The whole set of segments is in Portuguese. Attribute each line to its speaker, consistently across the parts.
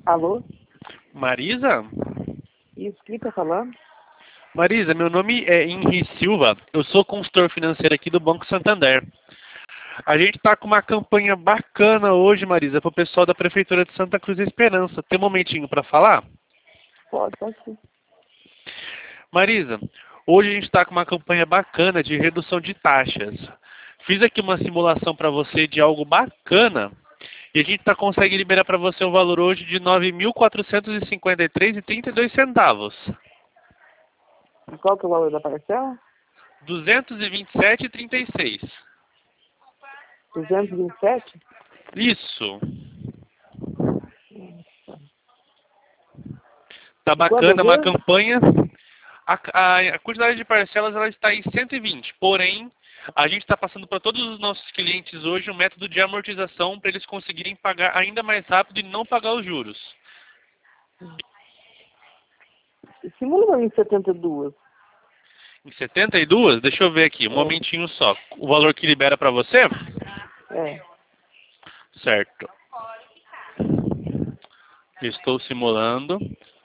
Speaker 1: Alô?
Speaker 2: Marisa?
Speaker 1: Isso, quem tá falando?
Speaker 2: Marisa, meu nome é Henri Silva, eu sou consultor financeiro aqui do Banco Santander. A gente está com uma campanha bacana hoje, Marisa, para o pessoal da Prefeitura de Santa Cruz da Esperança. Tem um momentinho para falar?
Speaker 1: Pode sim.
Speaker 2: Marisa, hoje a gente está com uma campanha bacana de redução de taxas. Fiz aqui uma simulação para você de algo bacana e a gente consegue liberar para você um valor hoje de R$ 9.453,32.
Speaker 1: E qual que é o valor da parcela?
Speaker 2: R$ 227,36.
Speaker 1: 227?
Speaker 2: Isso. Tá
Speaker 1: Quantas
Speaker 2: bacana, uma
Speaker 1: vezes?
Speaker 2: campanha. A quantidade de parcelas ela está em 120. Porém, a gente está passando para todos os nossos clientes hoje um método de amortização para eles conseguirem pagar ainda mais rápido e não pagar os juros.
Speaker 1: Simula pra mim 72.
Speaker 2: Em 72, deixa eu ver aqui, um momentinho só. O valor que libera para você?
Speaker 1: É.
Speaker 2: Certo. Estou simulando.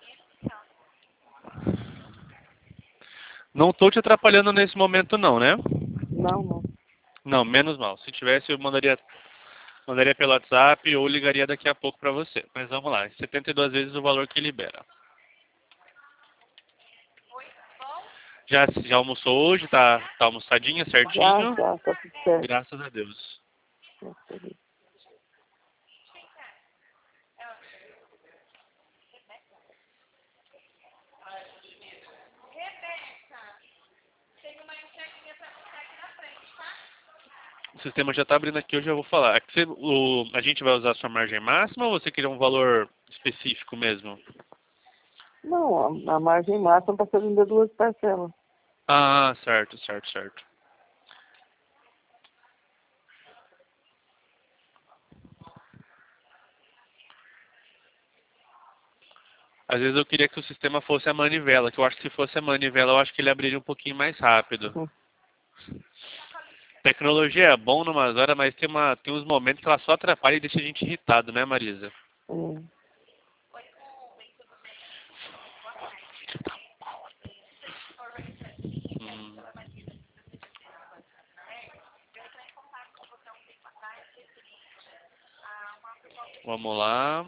Speaker 2: Não estou te atrapalhando nesse momento não, né?
Speaker 1: Não.
Speaker 2: Não, menos mal. Se tivesse, eu mandaria pelo WhatsApp ou ligaria daqui a pouco para você. Mas vamos lá, 72 vezes o valor que libera. Já almoçou hoje? Tá almoçadinha, certinho?
Speaker 1: Já, tá tudo certo.
Speaker 2: Graças a Deus. O sistema já está abrindo aqui, eu já vou falar. A gente vai usar a sua margem máxima ou você queria um valor específico mesmo?
Speaker 1: Não, a margem máxima para ser vender duas parcelas.
Speaker 2: Ah, certo. Às vezes eu queria que o sistema fosse a manivela, que eu acho que se fosse a manivela, eu acho que ele abriria um pouquinho mais rápido. Tecnologia é bom numas horas, mas tem uns momentos que ela só atrapalha e deixa a gente irritado, né, Marisa? Vamos lá.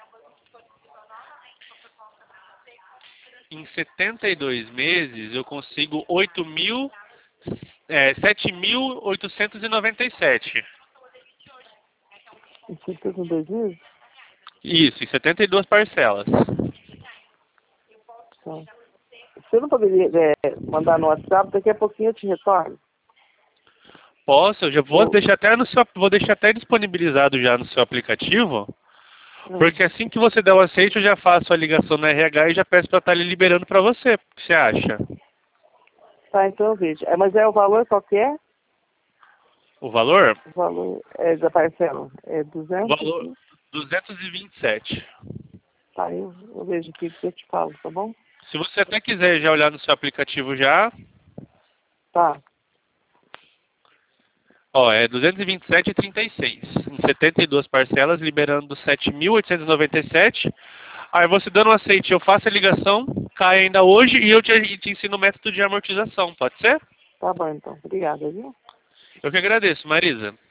Speaker 2: Em 72 meses eu consigo 7.897.
Speaker 1: E 72 meses?
Speaker 2: Isso, em 72 parcelas.
Speaker 1: Tá. Você não poderia mandar no WhatsApp? Daqui a pouquinho eu te retorno.
Speaker 2: Posso, eu já vou deixar até disponibilizado já no seu aplicativo, porque assim que você der o aceite, eu já faço a ligação no RH e já peço para estar lhe liberando para você. O que você acha?
Speaker 1: Tá, então eu vejo. Mas o valor qual que é?
Speaker 2: O valor?
Speaker 1: O valor da parcela é
Speaker 2: O
Speaker 1: 200?
Speaker 2: valor 227.
Speaker 1: Tá, eu vejo aqui que eu te falo, tá bom?
Speaker 2: Se você até quiser já olhar no seu aplicativo já,
Speaker 1: Tá.
Speaker 2: ó, é 227,36. Em 72 parcelas, liberando 7.897. Aí você dando um aceite, eu faço a ligação, cai ainda hoje e eu te ensino o método de amortização, pode ser?
Speaker 1: Tá bom, então. Obrigada, viu?
Speaker 2: Eu que agradeço, Marisa.